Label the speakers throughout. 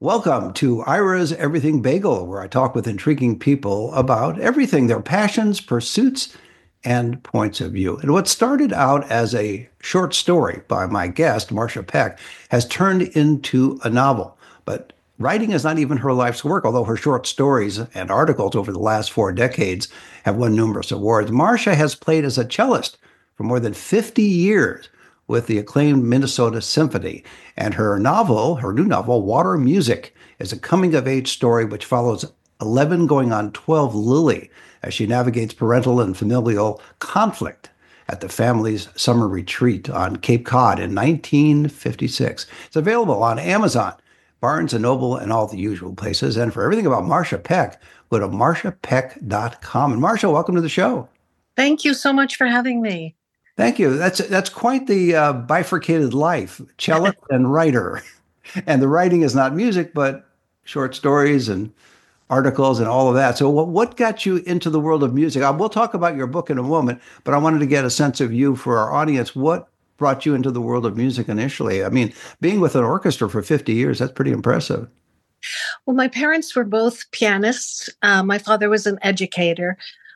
Speaker 1: Welcome to Ira's Everything Bagel, where I talk with intriguing people about everything, their passions, pursuits, and points of view. And what started out as a short story by my guest, Marcia Peck, has turned into a novel. But writing is not even her life's work, although her short stories and articles over the last 4 decades have won numerous awards. Marcia has played as a cellist for more than 50 years with the acclaimed Minnesota Symphony. And her new novel, Water Music, is a coming of age story which follows 11 going on 12 Lily as she navigates parental and familial conflict at the family's summer retreat on Cape Cod in 1956. It's available on Amazon, Barnes & Noble, and all the usual places. And for everything about Marcia Peck, go to marciapeck.com. And Marcia, welcome to the show.
Speaker 2: Thank you so much for having me.
Speaker 1: Thank you. That's quite the bifurcated life, cellist and writer. And the writing is not music, but short stories and articles and all of that. So what got you into the world of music? We'll talk about your book in a moment, but I wanted to get a sense of you for our audience. What brought you into the world of music initially? I mean, being with an orchestra for 50 years, that's pretty impressive.
Speaker 2: Well, my parents were both pianists. My father was an educator.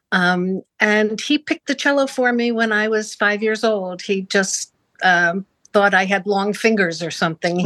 Speaker 2: And he picked the cello for me when I was 5 years old. He just thought I had long fingers or something.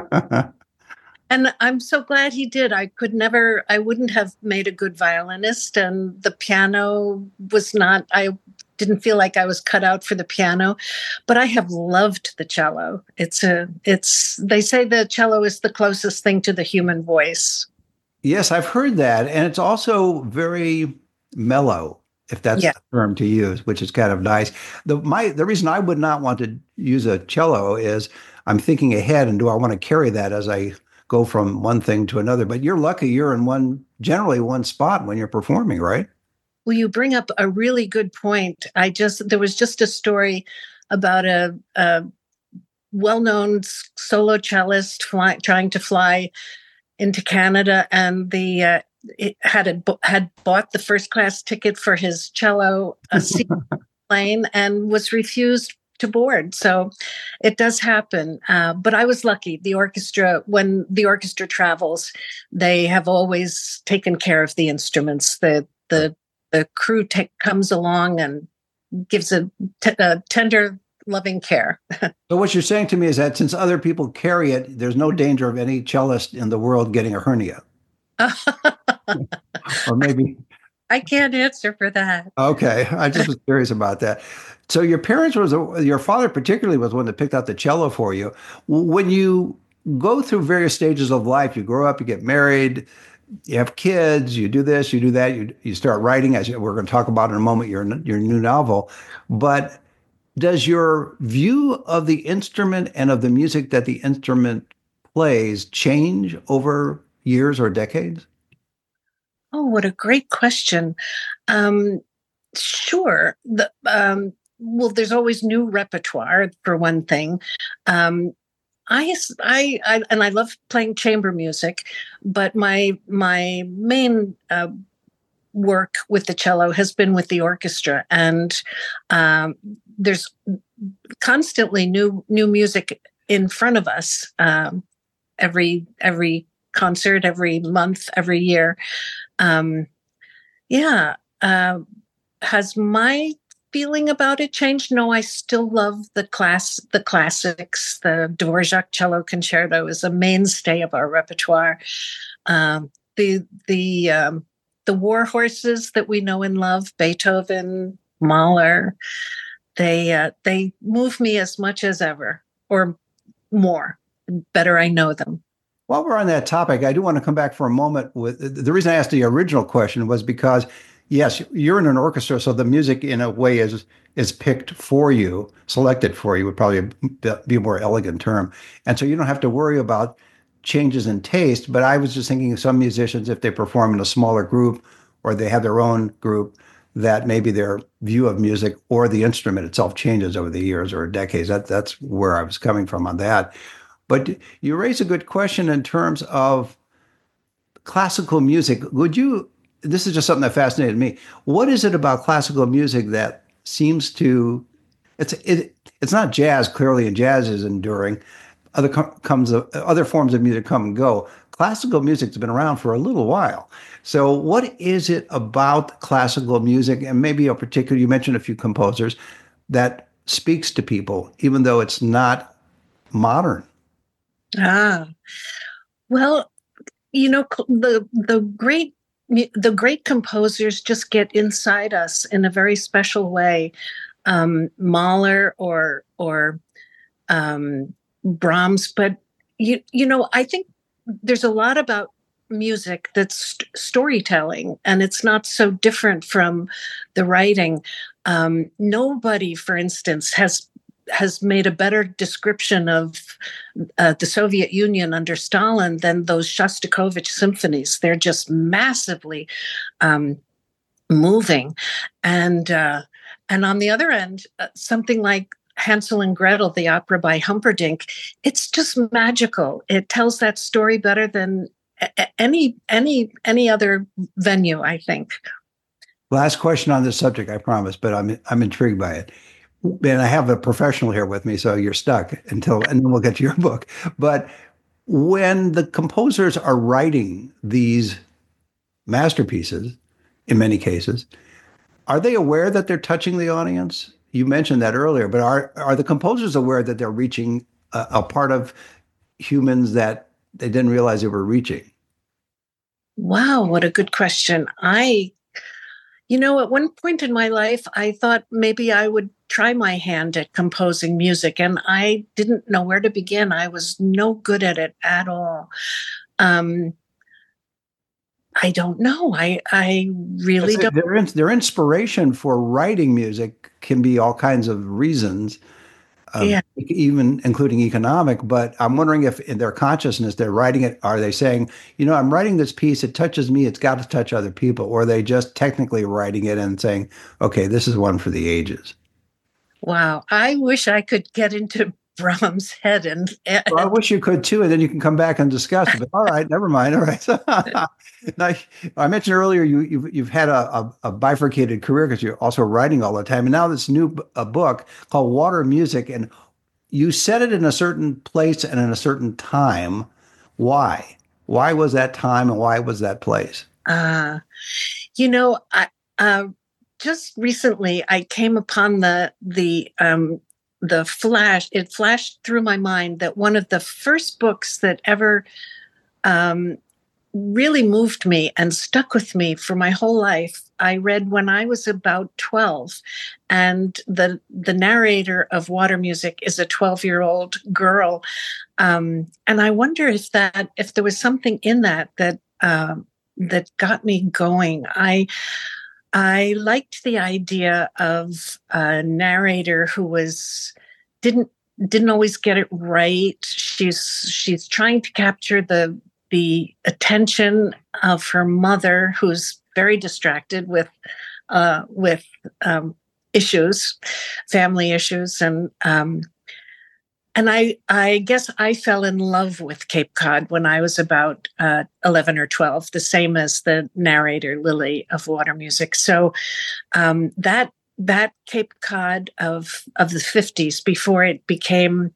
Speaker 2: And I'm so glad he did. I wouldn't have made a good violinist, and the piano I didn't feel like I was cut out for the piano, but I have loved the cello. They say the cello is the closest thing to the human voice.
Speaker 1: Yes, I've heard that. And it's also very mellow, if that's
Speaker 2: Yeah.
Speaker 1: the term to use, which is kind of nice. The reason I would not want to use a cello is I'm thinking ahead, and do I want to carry that as I go from one thing to another? But you're lucky you're in generally one spot when you're performing, right?
Speaker 2: Well, you bring up a really good point. There was just a story about a well-known solo cellist trying to fly into Canada, and it had bought the first class ticket for his cello plane and was refused to board. So it does happen. But I was lucky. When the orchestra travels, they have always taken care of the instruments. The crew comes along and gives a tender, loving care.
Speaker 1: So what you're saying to me is that since other people carry it, there's no danger of any cellist in the world getting a hernia. Or maybe.
Speaker 2: I can't answer for that.
Speaker 1: Okay, I just was curious about that. So your father particularly was one that picked out the cello for you. When you go through various stages of life, you grow up, you get married, you have kids, you do this, you do that, you start writing, as we're going to talk about in a moment, your new novel. But does your view of the instrument and of the music that the instrument plays change over years or decades?
Speaker 2: Oh, what a great question. Sure. Well, there's always new repertoire for one thing. I love playing chamber music, but my main work with the cello has been with the orchestra, and there's constantly new music in front of us every concert, every month, every year. Yeah. Has my feeling about it changed? No, I still love the classics. The Dvorak cello concerto is a mainstay of our repertoire. The war horses that we know and love, Beethoven, Mahler, they move me as much as ever, or more. Better I know them.
Speaker 1: While we're on that topic, I do want to come back for a moment with the reason I asked the original question was because, yes, you're in an orchestra, so the music in a way is picked for you, selected for you would probably be a more elegant term. And so you don't have to worry about changes in taste. But I was just thinking of some musicians, if they perform in a smaller group or they have their own group, that maybe their view of music or the instrument itself changes over the years or decades. That's where I was coming from on that. But you raise a good question in terms of classical music. This is just something that fascinated me. What is it about classical music that seems to, it's not jazz clearly, and jazz is enduring. Other forms of music come and go. classical music's been around for a little while. So what is it about classical music, and maybe a particular, you mentioned a few composers, that speaks to people, even though it's not modern?
Speaker 2: Ah, well, the great composers just get inside us in a very special way. Mahler or Brahms, but I think there's a lot about music that's storytelling, and it's not so different from the writing. Nobody, for instance, has made a better description of the Soviet Union under Stalin than those Shostakovich symphonies. They're just massively moving, and on the other end, something like Hansel and Gretel, the opera by Humperdinck, it's just magical. It tells that story better than any other venue, I think.
Speaker 1: Last question on this subject, I promise, but I'm intrigued by it. And I have a professional here with me, so you're stuck and then we'll get to your book. But when the composers are writing these masterpieces, in many cases, are they aware that they're touching the audience? You mentioned that earlier, but are the composers aware that they're reaching a part of humans that they didn't realize they were reaching?
Speaker 2: Wow, what a good question. At one point in my life, I thought maybe I would try my hand at composing music, and I didn't know where to begin. I was no good at it at all. I don't know. I really don't.
Speaker 1: Their inspiration for writing music can be all kinds of reasons,
Speaker 2: Yeah.
Speaker 1: even including economic. But I'm wondering if in their consciousness they're writing it. Are they saying, I'm writing this piece, it touches me, it's got to touch other people, or are they just technically writing it and saying, okay, this is one for the ages?
Speaker 2: Wow. I wish I could get into Brahms' head
Speaker 1: Well, I wish you could too, and then you can come back and discuss it. But all right, never mind. All right. Now, I mentioned earlier you've had a bifurcated career because you're also writing all the time, and now this new book called Water Music, and you set it in a certain place and in a certain time. Why? Why was that time and why was that place?
Speaker 2: I just recently I came upon the flash. It flashed through my mind that one of the first books that ever really moved me and stuck with me for my whole life, I read when I was about 12, and the narrator of Water Music is a 12-year-old girl, and I wonder if there was something in that got me going. I liked the idea of a narrator who didn't always get it right. She's trying to capture the attention of her mother, who's very distracted with issues, family issues, and I guess I fell in love with Cape Cod when I was about 11 or 12, the same as the narrator Lily of Water Music. So that Cape Cod of the 50s, before it became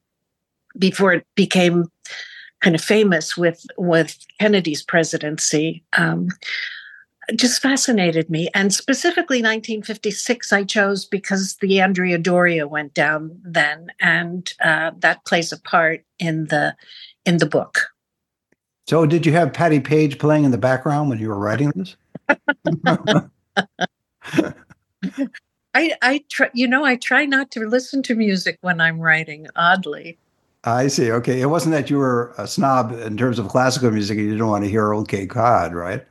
Speaker 2: kind of famous with Kennedy's presidency, just fascinated me. And specifically 1956 I chose because the Andrea Doria went down then, and that plays a part in the book.
Speaker 1: So did you have Patty Page playing in the background when you were writing this?
Speaker 2: I try not to listen to music when I'm writing, oddly.
Speaker 1: I see. Okay. It wasn't that you were a snob in terms of classical music and you didn't want to hear old Cape Cod, right?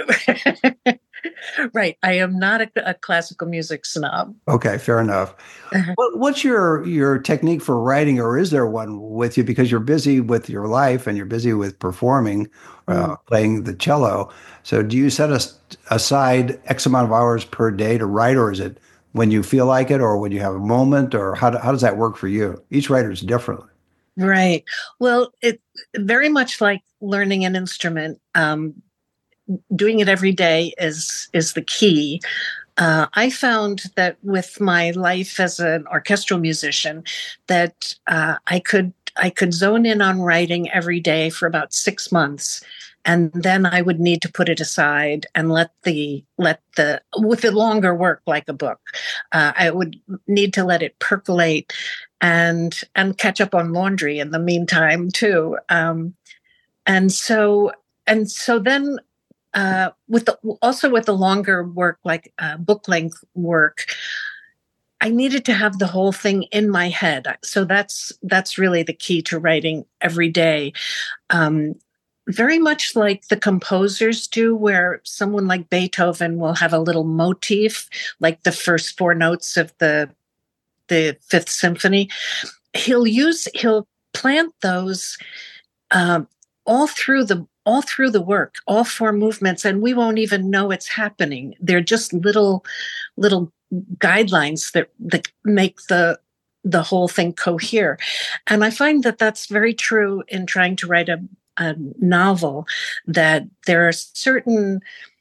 Speaker 2: Right. I am not a classical music snob.
Speaker 1: Okay, fair enough. What's your technique for writing, or is there one with you? Because you're busy with your life and you're busy with performing, playing the cello. So do you set aside X amount of hours per day to write, or is it when you feel like it, or when you have a moment, or how does that work for you? Each writer is different.
Speaker 2: Right. Well, it very much like learning an instrument. Doing it every day is the key. I found that with my life as an orchestral musician, that I could zone in on writing every day for about 6 months, and then I would need to put it aside and let the with the longer work like a book, I would need to let it percolate and catch up on laundry in the meantime too. And so then with the longer work, like book length work, I needed to have the whole thing in my head. So that's really the key to writing every day. Very much like the composers do, where someone like Beethoven will have a little motif, like the first four notes of the Fifth Symphony. He'll plant those all through the work, all four movements, and we won't even know it's happening. They're just little guidelines that make the whole thing cohere. And I find that that's very true in trying to write a novel, that there are certain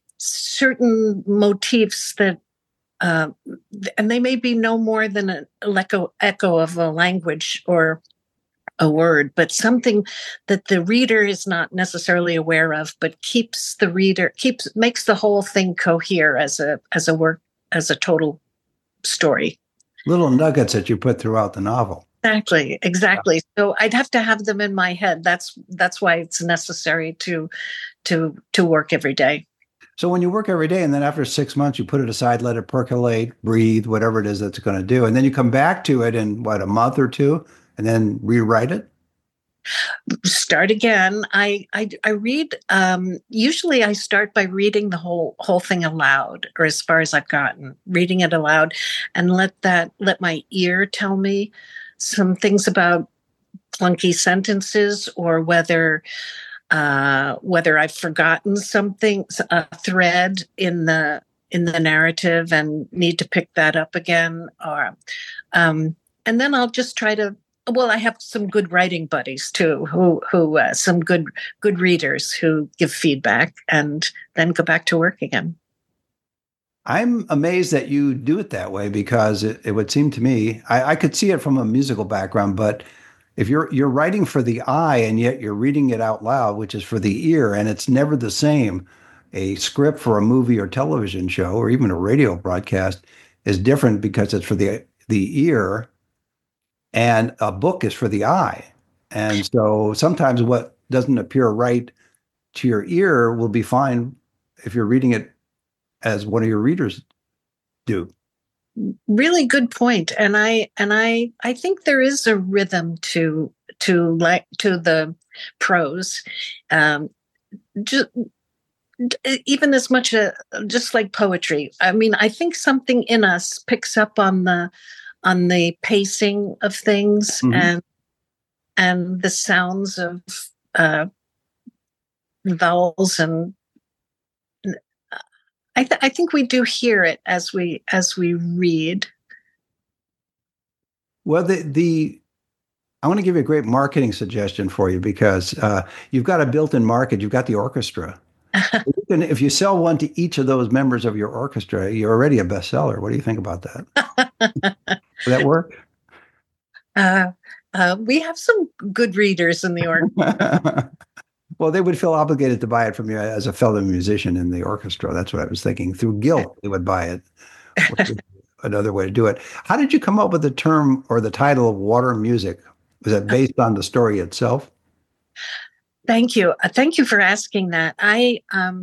Speaker 2: motifs that and they may be no more than an echo of a language or a word, but something that the reader is not necessarily aware of, but makes the whole thing cohere as a work, as a total story.
Speaker 1: Little nuggets that you put throughout the novel.
Speaker 2: Exactly. So I'd have to have them in my head. That's why it's necessary to work every day.
Speaker 1: So when you work every day and then after 6 months, you put it aside, let it percolate, breathe, whatever it is that's going to do. And then you come back to it in a month or two and then rewrite it?
Speaker 2: Start again. I read, usually I start by reading the whole thing aloud, or as far as I've gotten, reading it aloud, and let my ear tell me some things about clunky sentences, or whether I've forgotten something, a thread in the narrative, and need to pick that up again. Or, and then I'll just try to. Well, I have some good writing buddies too, who some good readers who give feedback, and then go back to work again.
Speaker 1: I'm amazed that you do it that way, because it would seem to me, I could see it from a musical background, but if you're writing for the eye and yet you're reading it out loud, which is for the ear, and it's never the same. A script for a movie or television show or even a radio broadcast is different because it's for the ear, and a book is for the eye. And so sometimes what doesn't appear right to your ear will be fine if you're reading it as one of your readers do.
Speaker 2: Really good point. And I think there is a rhythm to the prose, just, even as much just like poetry. I mean, I think something in us picks up on the pacing of things,
Speaker 1: Mm-hmm.
Speaker 2: and the sounds of vowels, and I think we do hear it as we read.
Speaker 1: Well, I want to give you a great marketing suggestion for you, because you've got a built-in market. You've got the orchestra. If you sell one to each of those members of your orchestra, you're already a bestseller. What do you think about that? Would that work?
Speaker 2: We have some good readers in the orchestra.
Speaker 1: Well, they would feel obligated to buy it from you as a fellow musician in the orchestra. That's what I was thinking. Through guilt, they would buy it. Which is another way to do it. How did you come up with the term or the title of Water Music? Was that based on the story itself?
Speaker 2: Thank you. Thank you for asking that. I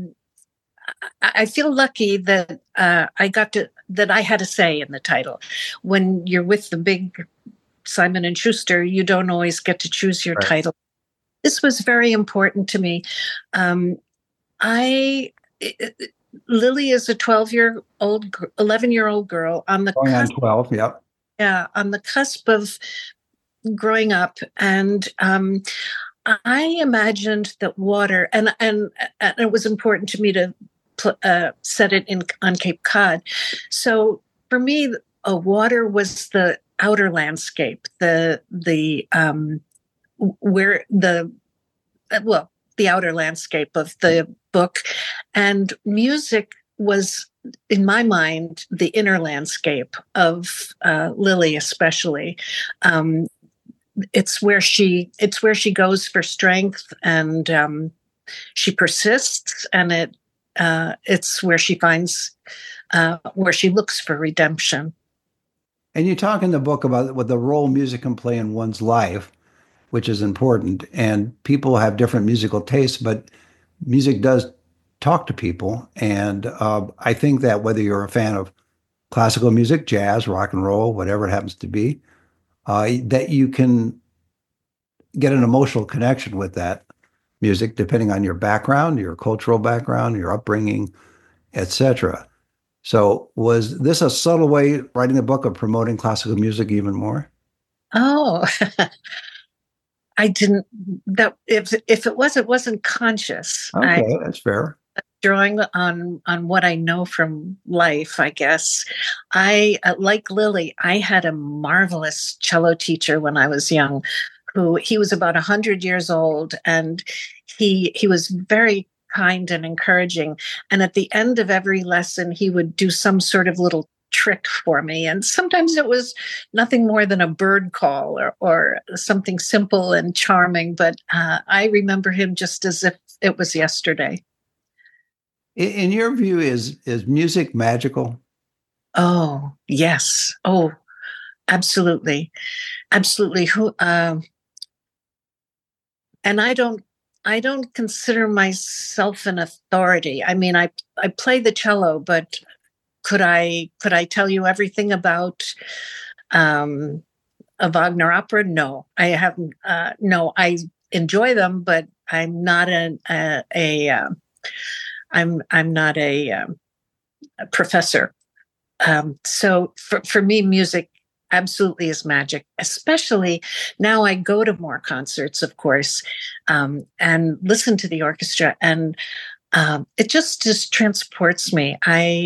Speaker 2: feel lucky that that I had a say in the title. When you're with the big Simon and Schuster, you don't always get to choose your title. This was very important to me. Lily is a 11-year-old girl on the
Speaker 1: going on 12. Yep.
Speaker 2: Yeah, on the cusp of growing up, and I imagined that water, and it was important to me to set it on Cape Cod. So for me, water was the outer landscape, the outer landscape of the book, and music was, in my mind, the inner landscape of Lily, especially. It's where she goes for strength, and she persists, and it's where she finds where she looks for redemption.
Speaker 1: And you talk in the book about what the role music can play in one's life, which is important. And people have different musical tastes, but music does talk to people. And I think that whether you're a fan of classical music, jazz, rock and roll, whatever it happens to be, that you can get an emotional connection with that music, depending on your background, your cultural background, your upbringing, etc. So, was this a subtle way, writing the book, of promoting classical music even more?
Speaker 2: Oh, I didn't. That if it was, it wasn't conscious. I
Speaker 1: Okay, that's fair.
Speaker 2: drawing on what I know from life, I guess. I like Lily. I had a marvelous cello teacher when I was young, who he was about 100 years old, and he was very kind and encouraging. And at the end of every lesson, he would do some sort of little trick for me. And sometimes it was nothing more than a bird call or something simple and charming. But I remember him just as if it was yesterday.
Speaker 1: In your view, is music magical?
Speaker 2: Oh, yes. Oh, absolutely. Absolutely. Who and I don't consider myself an authority. I mean, I play the cello, but could I tell you everything about um a Wagner opera? No. I haven't no, I enjoy them, but I'm not I'm not a professor. So for me, music absolutely is magic, especially now I go to more concerts, of course, and listen to the orchestra. And it just transports me.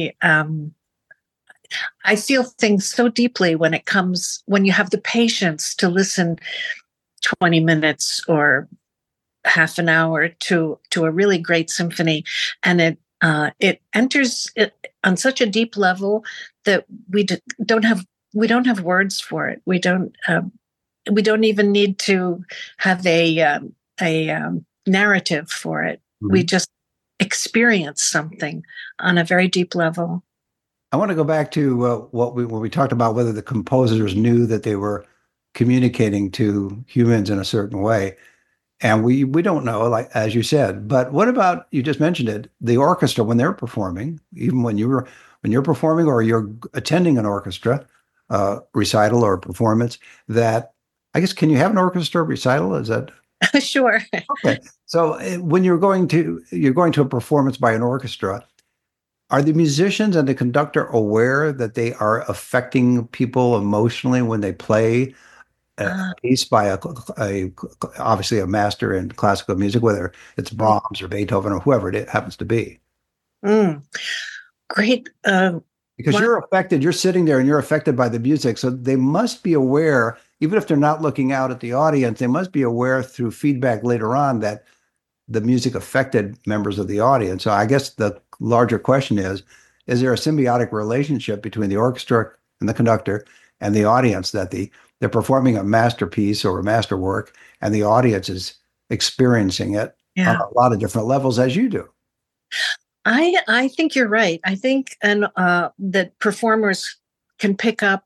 Speaker 2: I feel things so deeply when you have the patience to listen 20 minutes or half an hour to a really great symphony, and it enters it on such a deep level that don't have we don't have words for it. We don't even need to have a narrative for it. We
Speaker 1: Mhm.
Speaker 2: just experience something on a very deep level.
Speaker 1: I want to go back to when we talked about whether the composers knew that they were communicating to humans in a certain way. And we don't know, like as you said. But what about, you just mentioned it, the orchestra when they're performing, even when you're performing or you're attending an orchestra recital or performance, that I guess, can you have an orchestra recital? Is that
Speaker 2: Sure.
Speaker 1: okay? So when you're going to a performance by an orchestra, are the musicians and the conductor aware that they are affecting people emotionally when they play a
Speaker 2: Uh,
Speaker 1: piece by a obviously a master in classical music, whether it's Brahms or Beethoven or whoever it happens to be?
Speaker 2: mm, great.
Speaker 1: Because
Speaker 2: Wow.
Speaker 1: you're affected, you're sitting there and you're affected by the music, so they must be aware, even if they're not looking out at the audience, they must be aware through feedback later on that the music affected members of the audience. So I guess the larger question is there a symbiotic relationship between the orchestra and the conductor and the audience, that they're performing a masterpiece or a masterwork and the audience is experiencing it on
Speaker 2: Yeah.
Speaker 1: a lot of different levels as you do?
Speaker 2: I think you're right. I think and that performers can pick up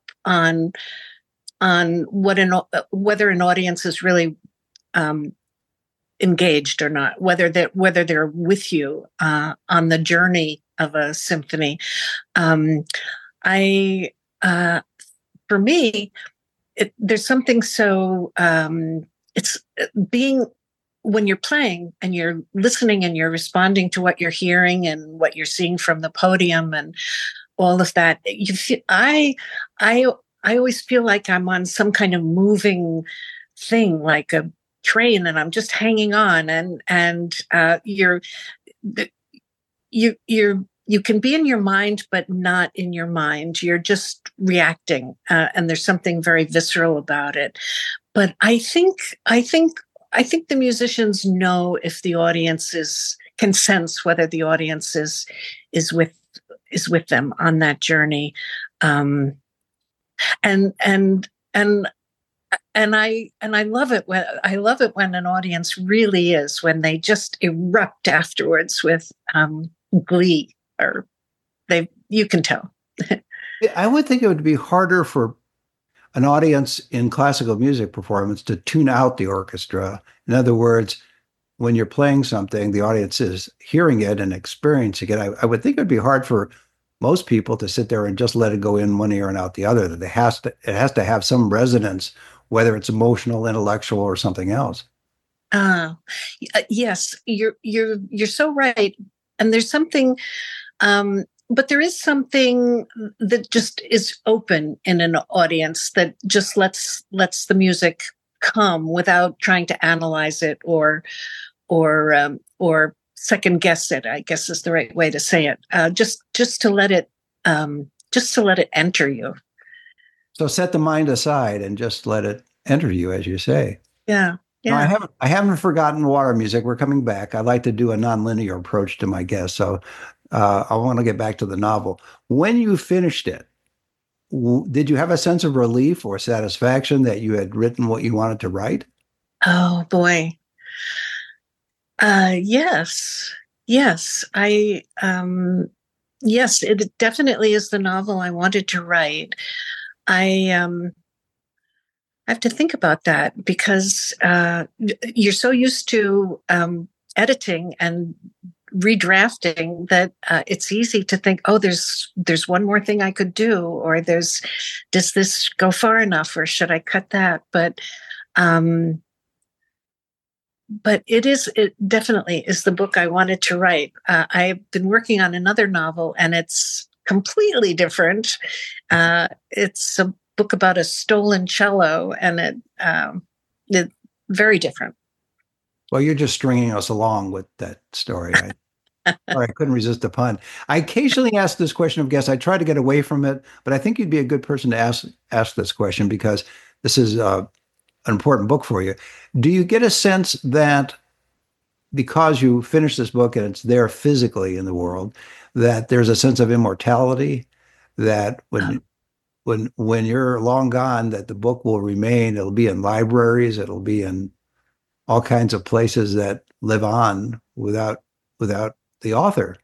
Speaker 2: on whether an audience is really um, engaged or not, whether they're with you on the journey of a symphony. Um, I For me, there's something so it's being when you're playing and you're listening and you're responding to what you're hearing and what you're seeing from the podium and all of that. I I always feel like I'm on some kind of moving thing, like a train, and I'm just hanging on. And you can be in your mind, but not in your mind. You're just reacting, and there's something very visceral about it. But I think the musicians know if the audience is can sense whether the audience is with is with them on that journey. Um, and and I love it when an audience really is, when they just erupt afterwards with glee, or you can tell.
Speaker 1: I would think it would be harder for an audience in classical music performance to tune out the orchestra. In other words, when you're playing something, the audience is hearing it and experiencing it. I would think it would be hard for most people to sit there and just let it go in one ear and out the other. That it has to have some resonance, whether it's emotional, intellectual, or something else.
Speaker 2: Uh, yes, you're so right. And there's something, but there is something that just is open in an audience that just lets the music come without trying to analyze it or second guess it, I guess is the right way to say it. Just to let it just to let it enter you.
Speaker 1: So set the mind aside and just let it enter you, as you say.
Speaker 2: Yeah.
Speaker 1: No,
Speaker 2: Yeah.
Speaker 1: I haven't forgotten water music. We're coming back. I like to do a nonlinear approach to my guests, so I want to get back to the novel. When you finished it, did you have a sense of relief or satisfaction that you had written what you wanted to write?
Speaker 2: Oh boy. Yes. Yes. Yes, it definitely is the novel I wanted to write. I have to think about that because you're so used to editing and redrafting that it's easy to think, oh, there's one more thing I could do, or does this go far enough, or should I cut that? Um, but it definitely is the book I wanted to write. I've been working on another novel, and it's completely different. It's a book about a stolen cello, and it very different.
Speaker 1: Well, you're just stringing us along with that story. Sorry, I couldn't resist the pun. I occasionally ask this question of guests. I try to get away from it, but I think you'd be a good person to ask this question because this is an important book for you. Do you get a sense that because you finished this book and it's there physically in the world, that there's a sense of immortality, that when you're long gone, that the book will remain, it'll be in libraries, it'll be in all kinds of places that live on without the author.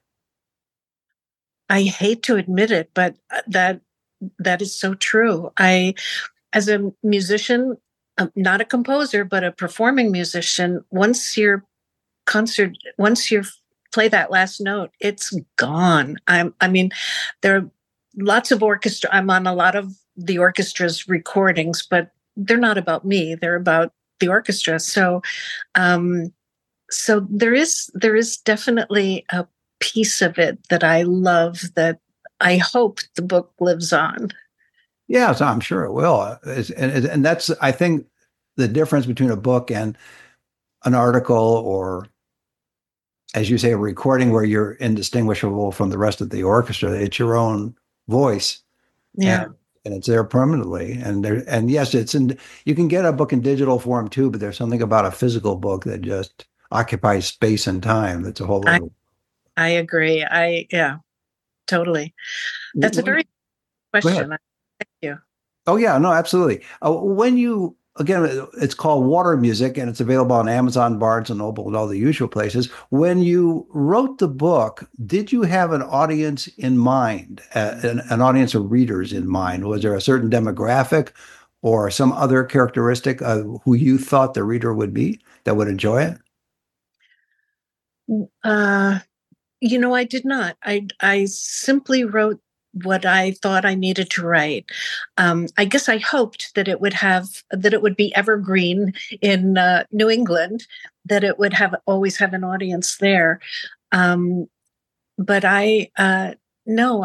Speaker 2: I hate to admit it, but that is so true. As a musician, not a composer, but a performing musician, once you play that last note, it's gone. I mean, there are lots of orchestra. I'm on a lot of the orchestra's recordings, but they're not about me. They're about the orchestra. Um, so there is definitely a piece of it that I love, that I hope the book lives on.
Speaker 1: Yes, I'm sure it will. And that's, I think, the difference between a book and an article, or, as you say, a recording where you're indistinguishable from the rest of the orchestra. It's your own voice,
Speaker 2: Yeah.
Speaker 1: and it's there permanently. And yes, it's in. You can get a book in digital form too, but there's something about a physical book that just occupies space and time. That's a whole
Speaker 2: I
Speaker 1: other.
Speaker 2: I agree. Yeah, totally. That's a
Speaker 1: When,
Speaker 2: very good
Speaker 1: go ahead.
Speaker 2: question. Thank you.
Speaker 1: Oh yeah, no, absolutely. When you again, it's called Water Music, and it's available on Amazon, Barnes and Noble, and all the usual places. When you wrote the book, did you have an audience in mind, an audience of readers in mind? Was there a certain demographic or some other characteristic of who you thought the reader would be that would enjoy it?
Speaker 2: Uh, I did not. I simply wrote what I thought I needed to write. I guess I hoped that it would be evergreen in New England, that it would have always have an audience there. Um, but I no,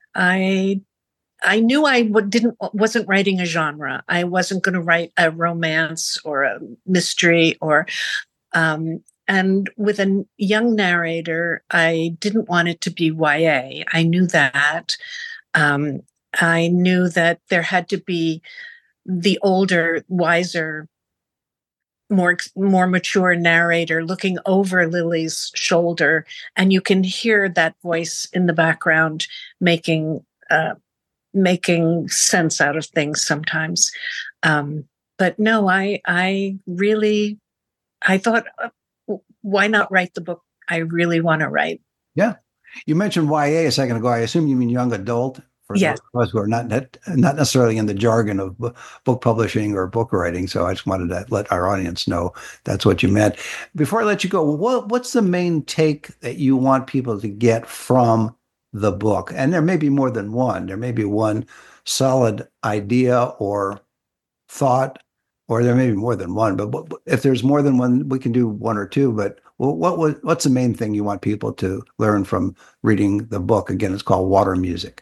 Speaker 2: I knew didn't wasn't writing a genre. I wasn't going to write a romance or a mystery or and with a young narrator, I didn't want it to be YA. I knew that. Um, I knew that there had to be the older, wiser, more mature narrator looking over Lily's shoulder, and you can hear that voice in the background making making sense out of things sometimes. Um, but no, I really, I thought, why not write the book I really want to write?
Speaker 1: Yeah. You mentioned YA a second ago. I assume you mean young adult for those
Speaker 2: Yes.
Speaker 1: of us who are not necessarily in the jargon of book publishing or book writing. So I just wanted to let our audience know that's what you meant. Before I let you go, what's the main take that you want people to get from the book? And there may be more than one. There may be one solid idea or thought, or there may be more than one. But if there's more than one, we can do one or two. But what's the main thing you want people to learn from reading the book? Again, it's called Water Music.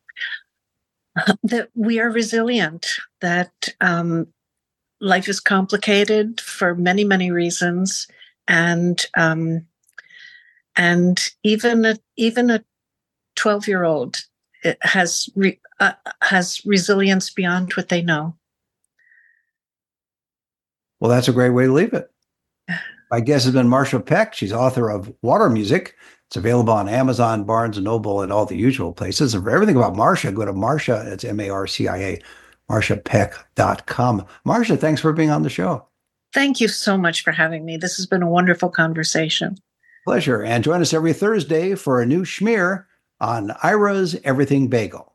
Speaker 2: That we are resilient, that life is complicated for many, many reasons. And even a 12-year-old has resilience beyond what they know.
Speaker 1: Well, that's a great way to leave it. My guest has been Marcia Peck. She's author of Water Music. It's available on Amazon, Barnes & Noble, and all the usual places. And for everything about Marcia, go to Marcia, it's Marcia, marciapeck.com. Marcia, thanks for being on the show.
Speaker 2: Thank you so much for having me. This has been a wonderful conversation.
Speaker 1: Pleasure. And join us every Thursday for a new schmear on Ira's Everything Bagel.